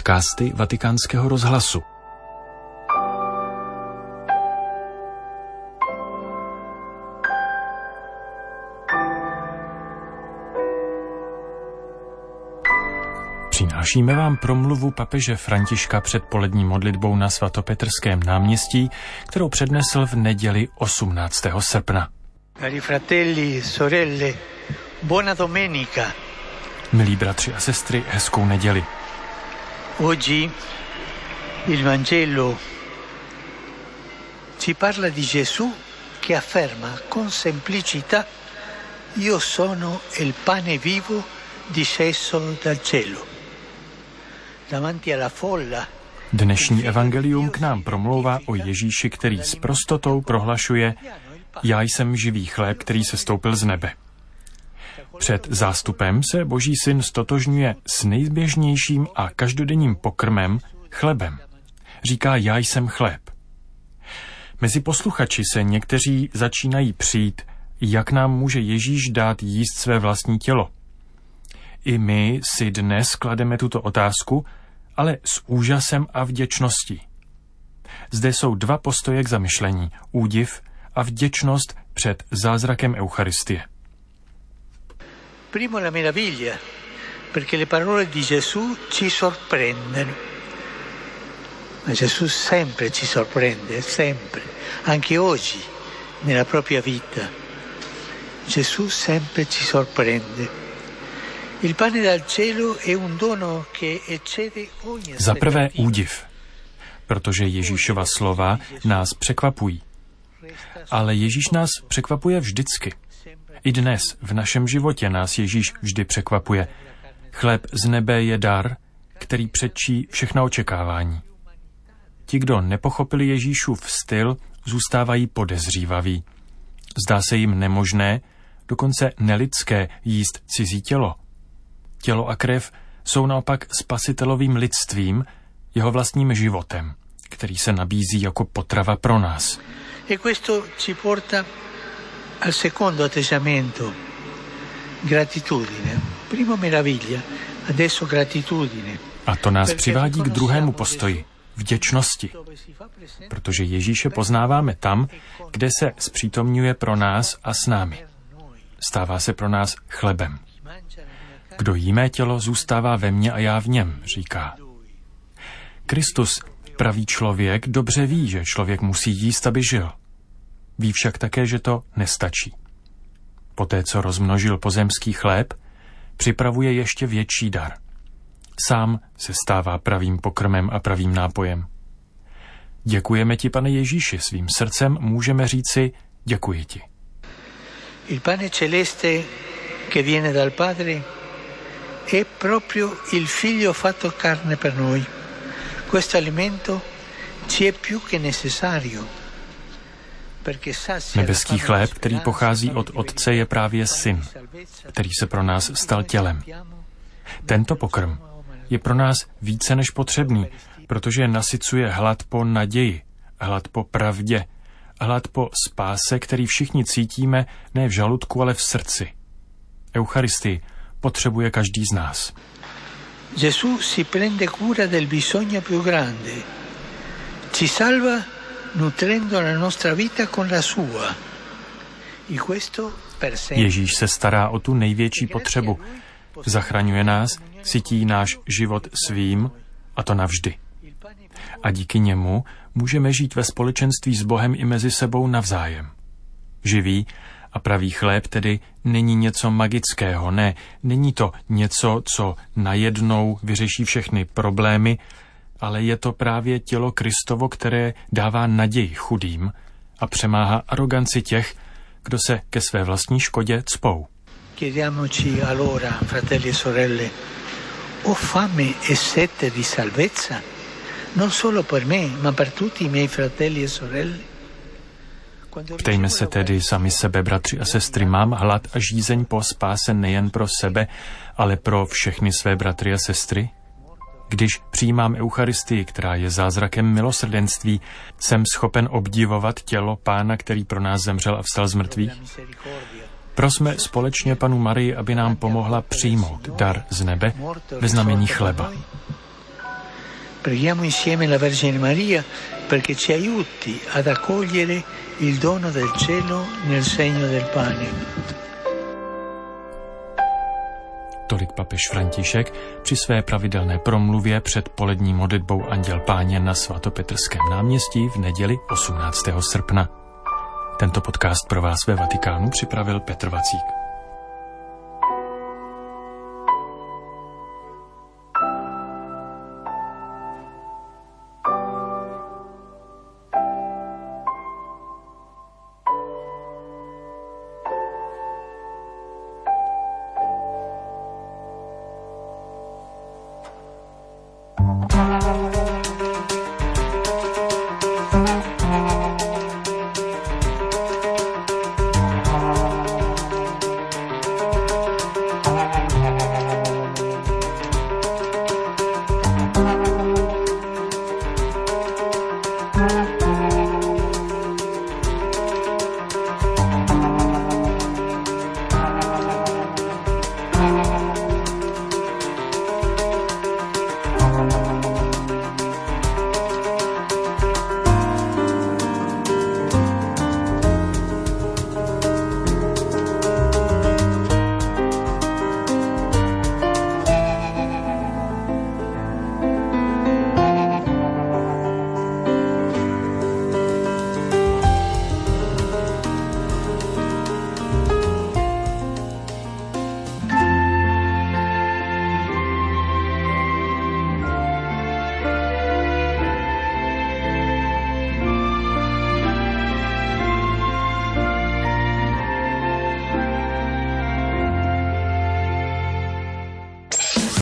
podcasty Vatikánského rozhlasu. Přinášíme vám promluvu papeže Františka před polední modlitbou na svatopetrském náměstí, kterou přednesl v neděli 18. srpna. Cari fratelli, sorelle, buona domenica. Milí bratři a sestry, hezkou neděli. Oggi il Vangelo ci parla di Gesù che afferma con semplicità: Io sono il pane vivo disceso dal cielo. Davanti alla folla. Dnešní evangelium k nám promlouvá o Ježíši, který s prostotou prohlašuje: Já jsem živý chléb, který se stoupil z nebe. Před zástupem se Boží syn stotožňuje s nejběžnějším a každodenním pokrmem, chlebem. Říká: Já jsem chléb. Mezi posluchači se někteří začínají přijít, jak nám může Ježíš dát jíst své vlastní tělo. I my si dnes klademe tuto otázku, ale s úžasem a vděčností. Zde jsou dva postoje k zamyšlení: údiv a vděčnost před zázrakem Eucharistie. Primo la meraviglia, perché le parole di Gesù ci sorprendono. Ma Gesù sempre ci sorprende, sempre, anche oggi, nella propria vita. Gesù sempre ci sorprende. Il pane dal cielo è un dono che eccede ogni Za prvé aspettativa. údiv, protože Ježíšova slova nás překvapují. Ale Ježíš nás překvapuje vždycky. I dnes v našem životě nás Ježíš vždy překvapuje. Chléb z nebe je dar, který předčí všechna očekávání. Ti, kdo nepochopili Ježíšův styl, zůstávají podezřívaví. Zdá se jim nemožné, dokonce nelidské, jíst cizí tělo. Tělo a krev jsou naopak spasitelovým lidstvím, jeho vlastním životem, který se nabízí jako potrava pro nás. E questo ci porta al secondo atteggiamento, gratitudine. Primo meraviglia, adesso gratitudine. A to nás přivádí k druhému postoji, vděčnosti, protože Ježíše poznáváme tam, kde se zpřítomňuje pro nás a s námi. Stává se pro nás chlebem. Kdo jí mé tělo, zůstává ve mně a já v něm, říká. Kristus, pravý člověk, dobře ví, že člověk musí jíst, aby žil. Ví však také, že to nestačí. Poté, co rozmnožil pozemský chléb, připravuje ještě větší dar. Sám se stává pravým pokrmem a pravým nápojem. Děkujeme ti, Pane Ježíši, svým srdcem můžeme říci: děkuji ti. Il pane celeste che viene dal Padre è proprio il figlio fatto carne per noi. Questo alimento ci è più che necessario. Nebeský chléb, který pochází od Otce, je právě Syn, který se pro nás stal tělem. Tento pokrm je pro nás více než potřebný, protože nasycuje hlad po naději, hlad po pravdě, hlad po spáse, který všichni cítíme ne v žaludku, ale v srdci. Eucharistii potřebuje každý z nás. Gesù si prende cura del bisogno più grande. Ci salva nutrendo la nostra vita con la sua. E questo per sempre. Ježíš se stará o tu největší potřebu. Zachraňuje nás, sytí náš život svým, a to navždy. A díky němu můžeme žít ve společenství s Bohem i mezi sebou navzájem. Živý a pravý chléb tedy není něco magického, ne, není to něco, co najednou vyřeší všechny problémy, ale je to právě tělo Kristovo, které dává naději chudým a přemáhá aroganci těch, kdo se ke své vlastní škodě cpou. Chiediamoci allora, fratelli e sorelle, ho fame e sete di salvezza, non solo per me, ma per tutti i miei fratelli e sorelle. Ptejme se tedy sami sebe, bratři a sestry, mám hlad a žízeň po spáse nejen pro sebe, ale pro všechny své bratry a sestry? Když přijímám Eucharistii, která je zázrakem milosrdenství, jsem schopen obdivovat tělo Pána, který pro nás zemřel a vstal z mrtvých? Prosme společně Panu Marii, aby nám pomohla přijmout dar z nebe ve znamení chleba. Preghiamo insieme la Vergine Maria perché ci aiuti ad accogliere il dono del cielo nel segno del pane. Tolik papež František při své pravidelné promluvě před polední modlitbou Anděl Páně na svatopetrském náměstí v neděli 18. srpna. Tento podcast pro vás ve Vatikánu připravil Petr Vacík.